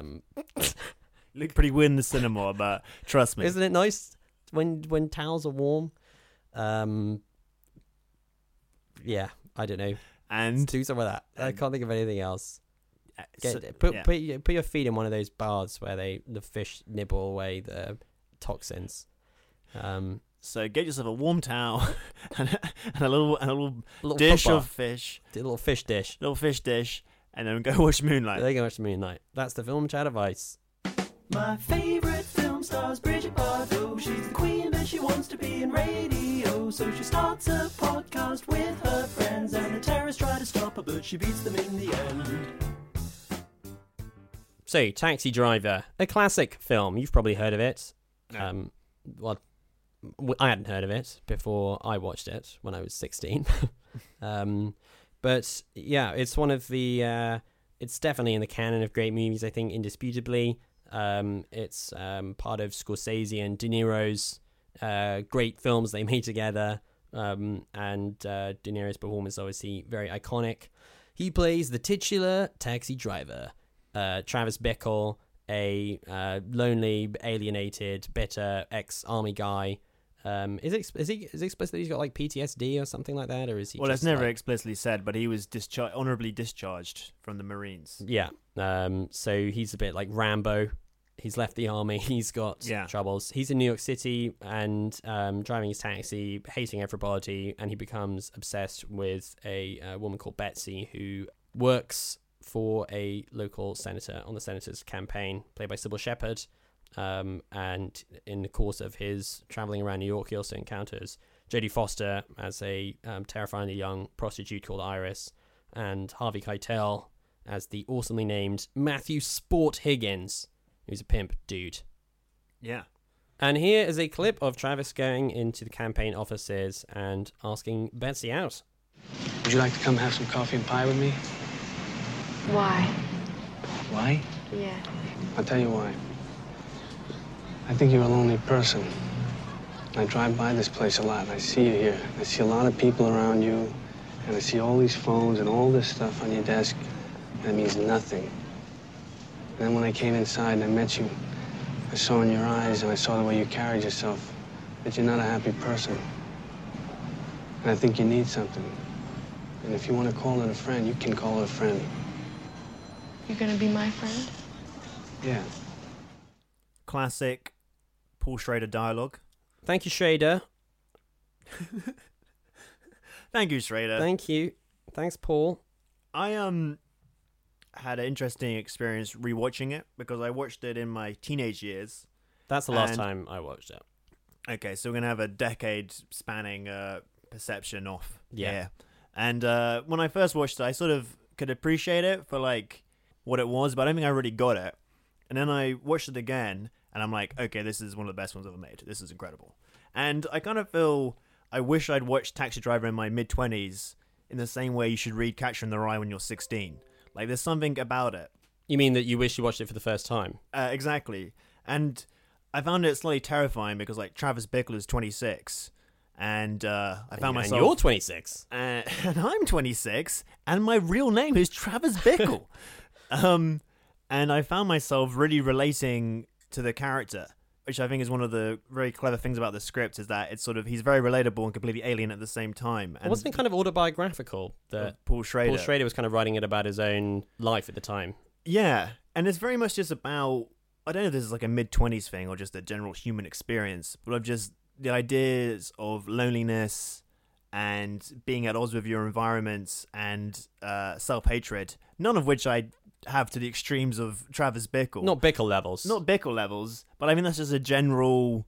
look pretty weird in the cinema, but trust me. Isn't it nice when towels are warm? Yeah, I don't know. And let's do some of that. I can't think of anything else. Put your feet in one of those baths where the fish nibble away the toxins. So get yourself a warm towel and a little dish of fish. A little fish dish. And then go watch Moonlight. There you go, watch Moonlight. That's the film chat advice. My favourite film stars Bridget Bardot. She's the queen, but she wants to be in radio. So she starts a podcast with her friends, and the terrorists try to stop her, but she beats them in the end. So, Taxi Driver, a classic film. You've probably heard of it. No. Well, I hadn't heard of it before I watched it when I was 16. But yeah, it's one of the... it's definitely in the canon of great movies, I think, indisputably. It's part of Scorsese and De Niro's great films they made together. And De Niro's performance is obviously very iconic. He plays the titular taxi driver, Travis Bickle, a lonely, alienated, bitter ex-army guy. Is it explicit that he's got like PTSD or something like that, or is he? Well, it's never explicitly said, but he was honorably discharged from the Marines. Yeah. So he's a bit like Rambo. He's left the army. He's got troubles. He's in New York City and driving his taxi, hating everybody, and he becomes obsessed with a woman called Betsy who works for a local senator on the senator's campaign, played by Sybil Shepherd. And in the course of his traveling around New York, he also encounters Jodie Foster as a terrifyingly young prostitute called Iris, and Harvey Keitel as the awesomely named Matthew Sport Higgins, who's a pimp dude. Yeah. And here is a clip of Travis going into the campaign offices and asking Betsy out. Would you like to come have some coffee and pie with me? Why? Why? Yeah. I'll tell you why. I think you're a lonely person. I drive by this place a lot, and I see you here. I see a lot of people around you, and I see all these phones and all this stuff on your desk. That means nothing. And then when I came inside and I met you, I saw in your eyes and I saw the way you carried yourself that you're not a happy person. And I think you need something. And if you want to call it a friend, you can call it a friend. You're gonna be my friend? Yeah. Classic Paul Schrader dialogue. Thank you, Schrader. Thank you, Schrader. Thank you. Thanks, Paul. I had an interesting experience rewatching it because I watched it in my teenage years. That's the last time I watched it. Okay, so we're going to have a decade spanning perception off. Yeah. And when I first watched it, I sort of could appreciate it for like what it was, but I don't think I really got it. And then I watched it again, and I'm like, okay, this is one of the best ones ever made. This is incredible. And I kind of feel I wish I'd watched Taxi Driver in my mid-20s in the same way you should read Catcher in the Rye when you're 16. Like, there's something about it. You mean that you wish you watched it for the first time? Exactly. And I found it slightly terrifying because, like, Travis Bickle is 26, and I found myself... And you're 26. And I'm 26, and my real name is Travis Bickle. And I found myself really relating to the character, which I think is one of the very clever things about the script, is that it's sort of, he's very relatable and completely alien at the same time. And wasn't it kind of autobiographical that Paul Schrader? Paul Schrader was kind of writing it about his own life at the time. Yeah, and it's very much just about, I don't know if this is like a mid-20s thing or just a general human experience, but of just the ideas of loneliness and being at odds with your environment and self-hatred, none of which I have to the extremes of Travis Bickle. Not Bickle levels. Not Bickle levels, but I mean that's just a general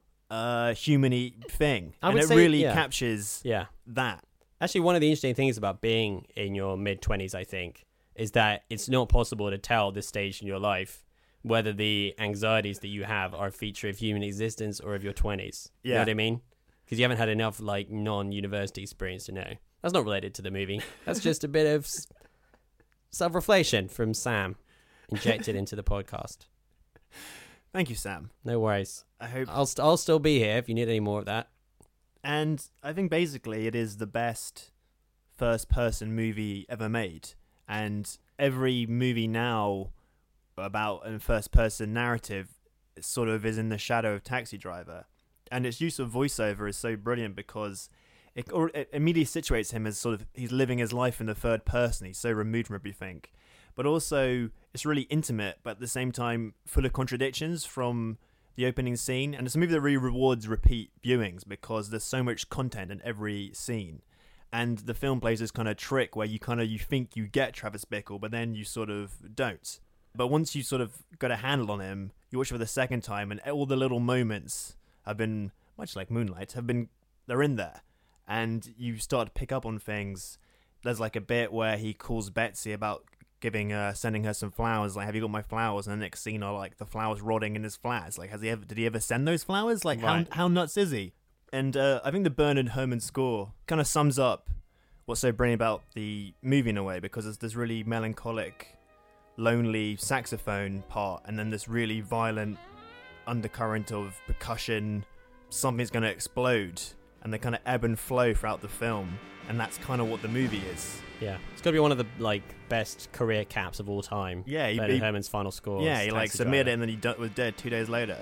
human-y thing. And it really captures that. Actually, one of the interesting things about being in your mid-20s, I think, is that it's not possible to tell at this stage in your life whether the anxieties that you have are a feature of human existence or of your 20s. You know what I mean? Because you haven't had enough like non-university experience to know. That's not related to the movie. That's just a bit of self-reflection from Sam injected into the podcast. Thank you, Sam. No worries. I hope I'll still be here if you need any more of that. And I think basically it is the best first-person movie ever made. And every movie now about a first-person narrative sort of is in the shadow of Taxi Driver. And its use of voiceover is so brilliant because it immediately situates him as sort of, he's living his life in the third person. He's so removed from everything. But also, it's really intimate, but at the same time, full of contradictions from the opening scene. And it's a movie that really rewards repeat viewings because there's so much content in every scene. And the film plays this kind of trick where you think you get Travis Bickle, but then you sort of don't. But once you sort of got a handle on him, you watch it for the second time, and all the little moments have been, much like Moonlight, they're in there. And you start to pick up on things. There's like a bit where he calls Betsy about sending her some flowers. Like, have you got my flowers? And the next scene are like the flowers rotting in his flat. It's like, did he ever send those flowers? Like, right. How nuts is he? And I think the Bernard Herrmann score kind of sums up what's so brilliant about the movie in a way, because there's this really melancholic, lonely saxophone part, and then this really violent undercurrent of percussion. Something's going to explode. And they kind of ebb and flow throughout the film, and that's kind of what the movie is. Yeah, it's got to be one of the best career caps of all time. Yeah, Bernard Herrmann's final score. Yeah, he submitted it, and then he was dead 2 days later.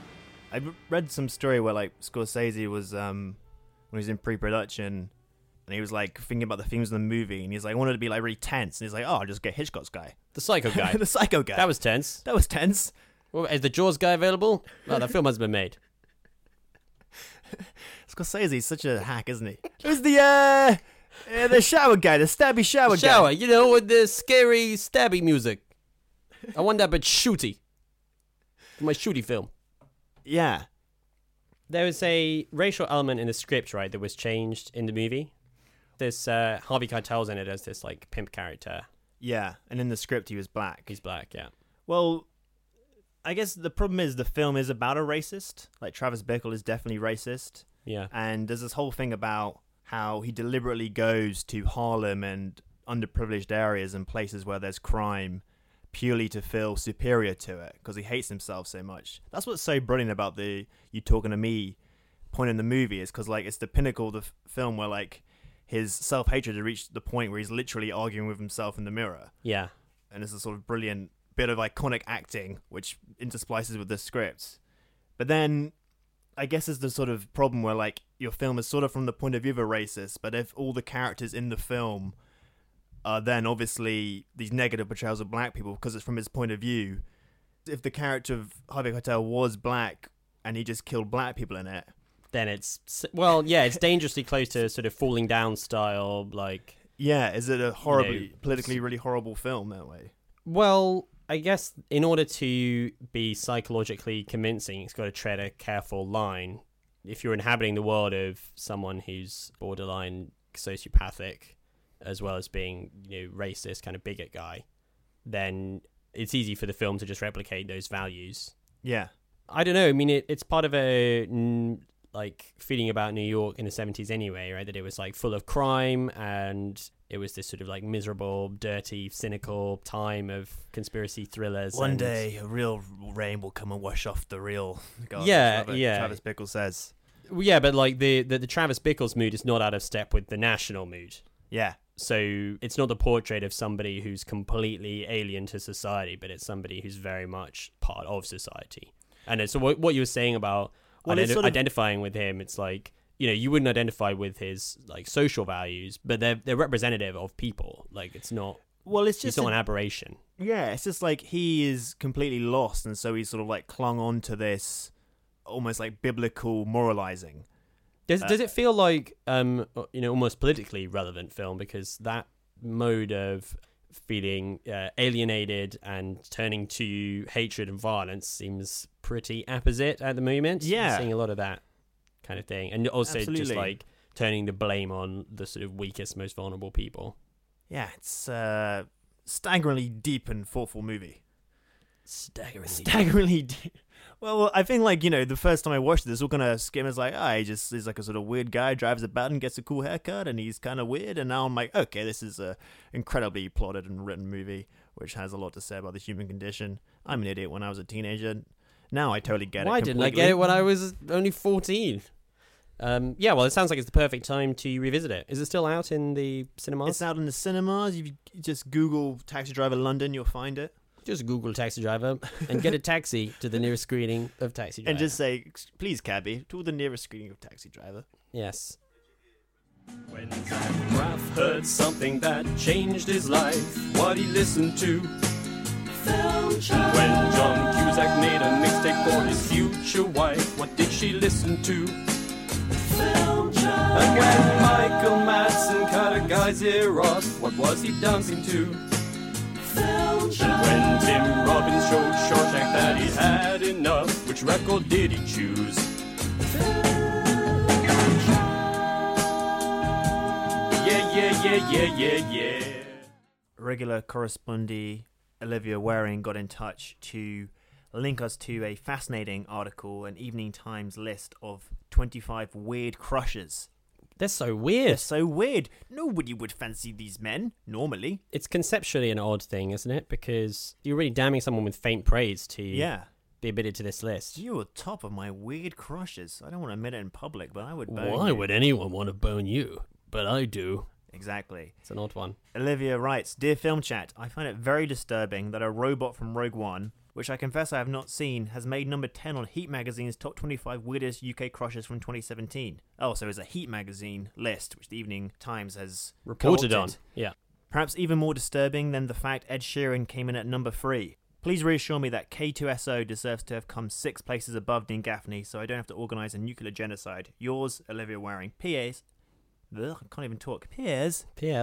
I read some story where like Scorsese was when he was in pre-production, and he was like thinking about the themes of the movie, and he's like, I wanted to be like really tense, and he's like, oh, I'll just get Hitchcock's guy, the Psycho guy, the Psycho guy. That was tense. Well, is the Jaws guy available? Oh, that film hasn't been made. Scorsese's such a hack, isn't he? Who's the shower guy, the stabby shower guy? Shower, with the scary stabby music. I want that, but shooty. My shooty film. Yeah. There was a racial element in the script, right, that was changed in the movie. This Harvey Keitel's in it as this like pimp character. Yeah, and in the script he was black. He's black, yeah. Well, I guess the problem is the film is about a racist. Like, Travis Bickle is definitely racist. Yeah. And there's this whole thing about how he deliberately goes to Harlem and underprivileged areas and places where there's crime purely to feel superior to it because he hates himself so much. That's what's so brilliant about the "you talking to me" point in the movie, is because like it's the pinnacle of the film where like his self-hatred has reached the point where he's literally arguing with himself in the mirror. Yeah. And it's a sort of brilliant bit of iconic acting which intersplices with the script. But then I guess it's the sort of problem where like your film is sort of from the point of view of a racist, but if all the characters in the film are then obviously these negative portrayals of black people because it's from his point of view, if the character of Harvey Keitel was black, and he just killed black people in it, then it's dangerously close to sort of Falling Down style, like. Yeah, is it a politically really horrible film that way? Well, I guess in order to be psychologically convincing, it's got to tread a careful line. If you're inhabiting the world of someone who's borderline sociopathic, as well as being, racist, kind of bigot guy, then it's easy for the film to just replicate those values. Yeah. I don't know. I mean, it's part of a feeling about New York in the 70s anyway, right? That it was like full of crime, and it was this sort of like miserable, dirty, cynical time of conspiracy thrillers. One day, a real rain will come and wash off the real. God, Travis Bickle says. Yeah, but like the Travis Bickle's mood is not out of step with the national mood. Yeah. So it's not the portrait of somebody who's completely alien to society, but it's somebody who's very much part of society. And so what you were saying about identifying with him, it's like, you wouldn't identify with his like social values, but they're representative of people. Like it's not. Well, it's just not an aberration. Yeah, it's just like he is completely lost, and so he's sort of like clung on to this almost like biblical moralizing. Does it feel like almost politically relevant film, because that mode of feeling alienated and turning to hatred and violence seems pretty apposite at the moment? Yeah, I'm seeing a lot of that kind of thing, and also Absolutely. just like turning the blame on the sort of weakest, most vulnerable people. Yeah, it's a staggeringly deep and thoughtful movie. Staggeringly deep. Well, I think the first time I watched this, all kind of skim is like, he's like a sort of weird guy, drives about and gets a cool haircut, and he's kind of weird. And now I'm like, okay, this is a incredibly plotted and written movie, which has a lot to say about the human condition. I'm an idiot when I was a teenager. Now I totally get it. Why didn't I get it when I was only 14? Well, it sounds like it's the perfect time to revisit it. Is it still out in the cinemas? It's out in the cinemas. If you just Google Taxi Driver London, you'll find it. Just Google Taxi Driver and get a taxi to the nearest screening of Taxi Driver. And just say, please, cabby, to the nearest screening of Taxi Driver. Yes. When Zach Braff heard something that changed his life, what he listened to. Film Chat. When John Cusack made a mixtape for his future wife, what did she listen to? Film Chat. And when Michael Madsen cut a guy's ear off, what was he dancing to? Film Chat. And when Tim Robbins showed Shawshank that he had enough, which record did he choose? Film Chat. Yeah. Regular correspondee Olivia Waring got in touch to link us to a fascinating article, an Evening Times list of 25 weird crushes. They're so weird. They're so weird. Nobody would fancy these men, normally. It's conceptually an odd thing, isn't it? Because you're really damning someone with faint praise to be admitted to this list. You're top of my weird crushes. I don't want to admit it in public, but I would bone Why you. would anyone want to bone you? But I do. Exactly. It's an odd one. Olivia writes, Dear Film Chat, I find it very disturbing that a robot from Rogue One, which I confess I have not seen, has made number 10 on Heat Magazine's top 25 weirdest UK crushes from 2017. Oh, so it's a Heat Magazine list, which the Evening Times has reported on. co-opted. Yeah. Perhaps even more disturbing than the fact Ed Sheeran came in at number 3. Please reassure me that K2SO deserves to have come 6 places above Dean Gaffney, so I don't have to organise a nuclear genocide. Yours, Olivia Waring. P.S. Ugh, I can't even talk. P.S.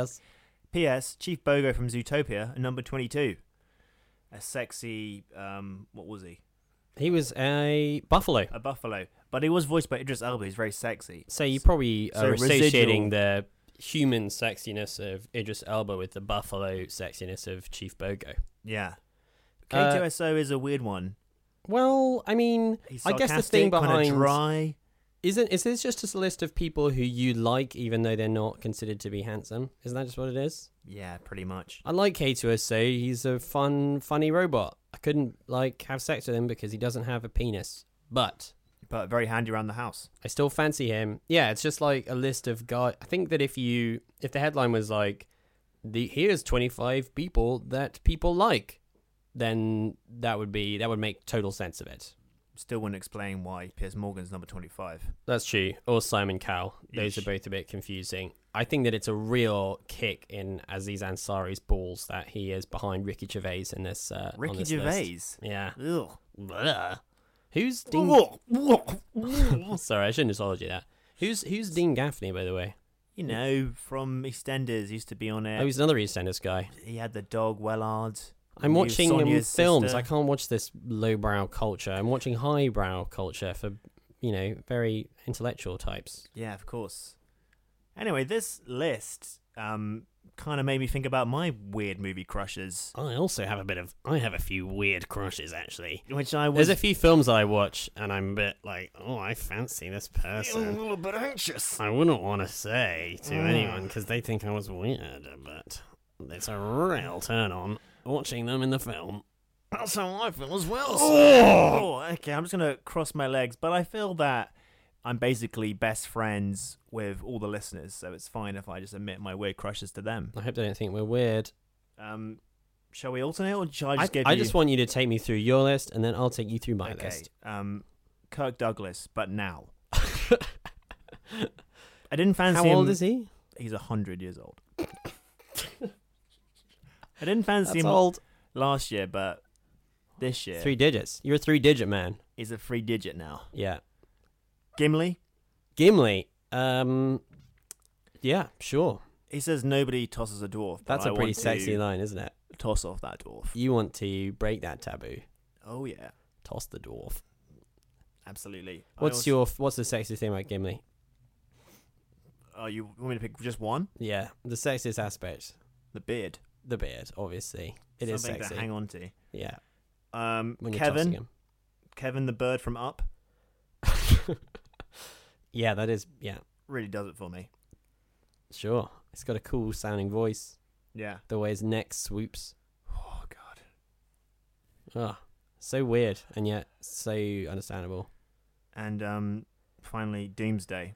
Chief Bogo from Zootopia, at number 22. A sexy, what was he? He was a buffalo. A buffalo. But he was voiced by Idris Elba, who's very sexy. So you probably are associating residual... the human sexiness of Idris Elba with the buffalo sexiness of Chief Bogo. Yeah. K2SO is a weird one. Well, I mean, I guess the thing behind... dry. Is this just a list of people who you like even though they're not considered to be handsome? Isn't that just what it is? Yeah, pretty much. I like K2SO. He's a funny robot. I couldn't have sex with him because he doesn't have a penis. But very handy around the house. I still fancy him. Yeah, it's just like a list of guys. I think that if the headline was like, here's 25 people that people like, then that would make total sense of it. Still wouldn't explain why Piers Morgan's number 25. That's true. Or Simon Cowell. Those are both a bit confusing. I think that it's a real kick in Aziz Ansari's balls that he is behind Ricky Gervais in this. Ricky Gervais? List. Yeah. Ugh. Blah. Who's Dean? Sorry, I shouldn't have told you that. Who's Dean Gaffney, by the way? You know, from EastEnders, used to be on it. Oh, he's another EastEnders guy. He had the dog Wellard. I'm watching Sonia's films. sister. I can't watch this lowbrow culture. I'm watching highbrow culture for, very intellectual types. Yeah, of course. Anyway, this list kind of made me think about my weird movie crushes. I also have I have a few weird crushes, actually. Which I was... There's a few films I watch, and I'm a bit like, oh, I fancy this person. a little bit anxious. I wouldn't want to say to anyone, because they think I was weird, but it's a real turn-on watching them in the film. That's how I feel as well. Oh! Okay, I'm just going to cross my legs, but I feel that I'm basically best friends with all the listeners, so it's fine if I just admit my weird crushes to them. I hope they don't think we're weird. Shall we alternate, or shall I just give you... I just want you to take me through your list, and then I'll take you through my list. Kirk Douglas, but now. I didn't fancy him... How old is he? He's 100 years old. I didn't fancy him old. last year, but this year... 3 digits. You're a 3-digit man. He's a 3-digit now. Yeah. Gimli? Yeah, sure. He says nobody tosses a dwarf. But That's I a pretty want sexy to line, isn't it? Toss off that dwarf. You want to break that taboo. Oh, yeah. Toss the dwarf. Absolutely. What's the sexiest thing about Gimli? Oh, you want me to pick just one? Yeah, the sexiest aspect. The beard. The beard, obviously. It is Something sexy. to hang on to. Yeah. When you're tossing him. Kevin the bird from Up. Yeah, that is, yeah. Really does it for me. Sure. It's got a cool sounding voice. Yeah. The way his neck swoops. Oh, God. Oh, so weird and yet so understandable. And finally, Doomsday.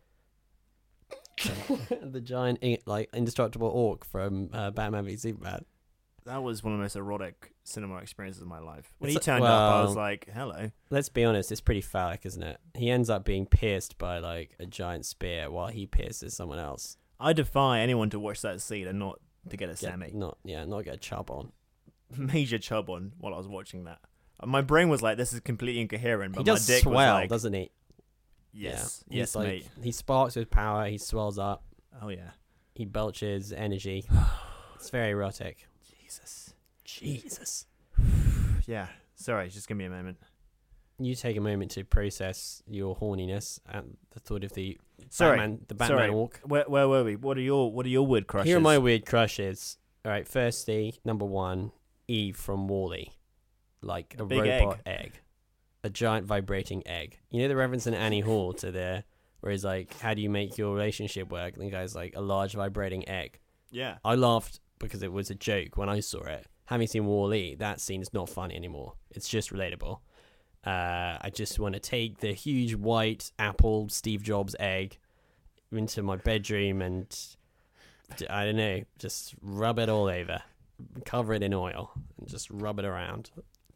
The giant, indestructible orc from Batman v Superman. That was one of the most erotic cinema experiences of my life. When It's he turned up, I was like, hello. Let's be honest, it's pretty phallic, isn't it? He ends up being pierced by, a giant spear while he pierces someone else. I defy anyone to watch that scene and not to get a semi. Not get a chub on. Major chub on while I was watching that. My brain was like, this is completely incoherent, but He does my dick swell, was like... doesn't he? Yes, yeah. yes, mate. He sparks with power, he swells up. Oh, yeah. He belches energy. It's very erotic. Jesus. Yeah, sorry, just give me a moment. You take a moment to process your horniness at the thought of the Batman walk. Where were we? What are your weird crushes? Here are my weird crushes. All right, firstly, number 1, Eve from WALL-E, like a robot egg, a giant vibrating egg. You know the reference in Annie Hall to there, where he's like, "How do you make your relationship work?" And the guy's like, "A large vibrating egg." Yeah. I laughed because it was a joke when I saw it. Having seen WALL-E, that scene is not funny anymore. It's just relatable. I just want to take the huge white apple Steve Jobs egg into my bedroom and, I don't know, just rub it all over. Cover it in oil and just rub it around.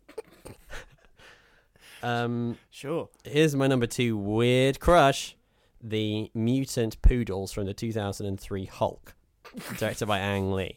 Sure. Here's my number 2 weird crush. The mutant poodles from the 2003 Hulk. Directed by Ang Lee.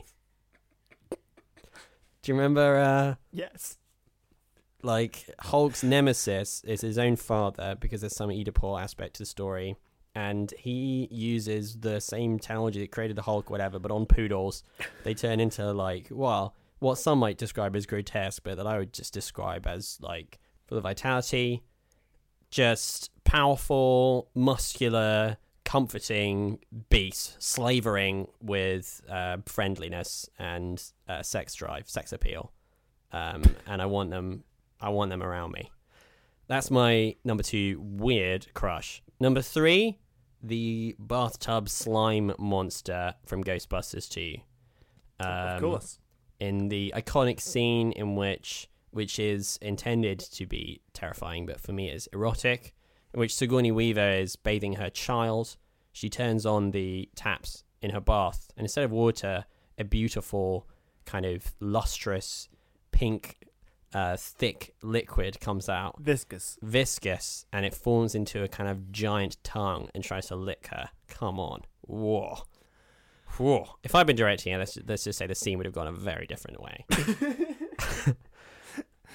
Do you remember... Yes. Hulk's nemesis is his own father because there's some Oedipal aspect to the story. And he uses the same technology that created the Hulk, whatever, but on poodles. They turn into, what some might describe as grotesque, but that I would just describe as, full of vitality, just powerful, muscular, comforting beast, slavering with friendliness and sex drive, sex appeal. And I want them around me. That's my number 2 weird crush. Number 3, the bathtub slime monster from Ghostbusters 2. Of course. In the iconic scene in which is intended to be terrifying, but for me is erotic, in which Sigourney Weaver is bathing her child. She turns on the taps in her bath, and instead of water, a beautiful kind of lustrous pink thick liquid comes out. Viscous, and it forms into a kind of giant tongue and tries to lick her. Come on. Whoa. If I'd been directing it, let's just say the scene would have gone a very different way.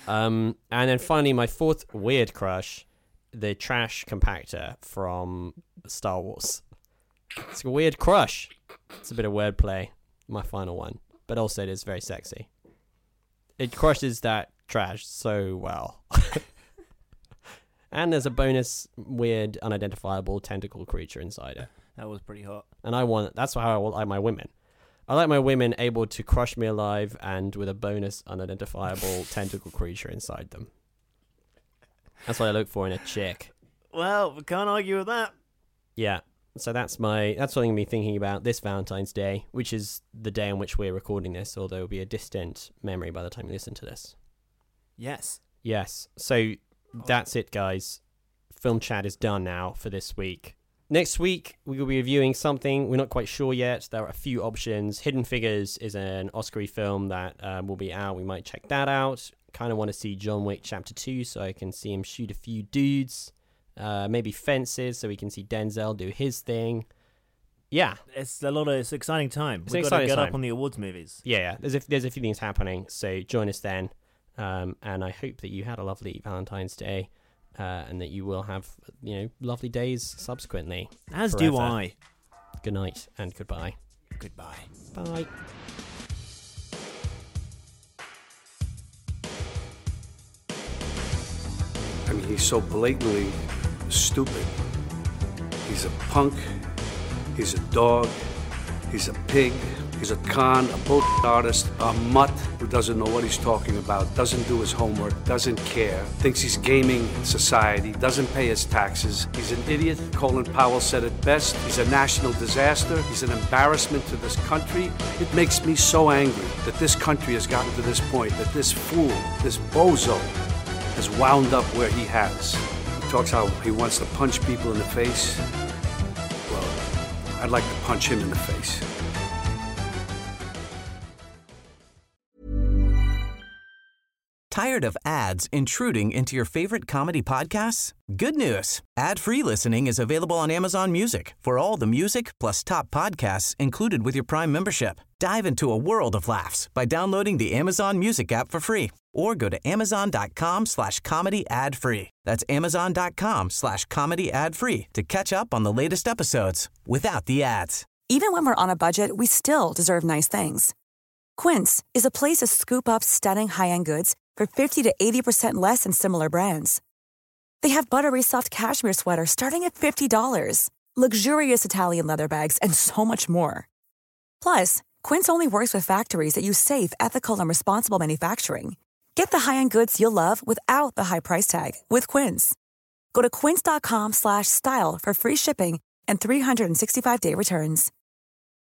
And then finally, my fourth weird crush, the trash compactor from Star Wars. It's a weird crush. It's a bit of wordplay. My final one. But also it is very sexy. It crushes that trash so well. And there's a bonus weird unidentifiable tentacle creature inside it. That was pretty hot. And that's how I like my women. I like my women able to crush me alive and with a bonus unidentifiable tentacle creature inside them. That's what I look for in a chick. Well, we can't argue with that. Yeah. So that's what I'm going to be thinking about this Valentine's Day, which is the day on which we're recording this, although it'll be a distant memory by the time you listen to this. Yes. Yes. So that's it, guys. Film chat is done now for this week. Next week, we will be reviewing something. We're not quite sure yet. There are a few options. Hidden Figures is an Oscar-y film that will be out. We might check that out. Kind of want to see John Wick Chapter 2 so I can see him shoot a few dudes. Maybe Fences so we can see Denzel do his thing. Yeah. It's an exciting time. We've got to get up on the awards movies. Yeah. There's a few things happening. So join us then. And I hope that you had a lovely Valentine's Day. And that you will have, lovely days subsequently. As forever. do I. Good night and goodbye. Goodbye. Bye. I mean, he's so blatantly stupid. He's a punk. He's a dog. He's a pig. He's a con, a bullshit artist, a mutt who doesn't know what he's talking about, doesn't do his homework, doesn't care, thinks he's gaming society, doesn't pay his taxes. He's an idiot. Colin Powell said it best. He's a national disaster. He's an embarrassment to this country. It makes me so angry that this country has gotten to this point, that this fool, this bozo, has wound up where he has. He talks how he wants to punch people in the face. Well, I'd like to punch him in the face. Tired of ads intruding into your favorite comedy podcasts? Good news. Ad-free listening is available on Amazon Music for all the music plus top podcasts included with your Prime membership. Dive into a world of laughs by downloading the Amazon Music app for free or go to amazon.com/comedy ad-free. That's amazon.com/comedy ad-free to catch up on the latest episodes without the ads. Even when we're on a budget, we still deserve nice things. Quince is a place to scoop up stunning high-end goods for 50 to 80% less than similar brands. They have buttery soft cashmere sweaters starting at $50, luxurious Italian leather bags, and so much more. Plus, Quince only works with factories that use safe, ethical, and responsible manufacturing. Get the high-end goods you'll love without the high price tag with Quince. Go to quince.com/style for free shipping and 365-day returns.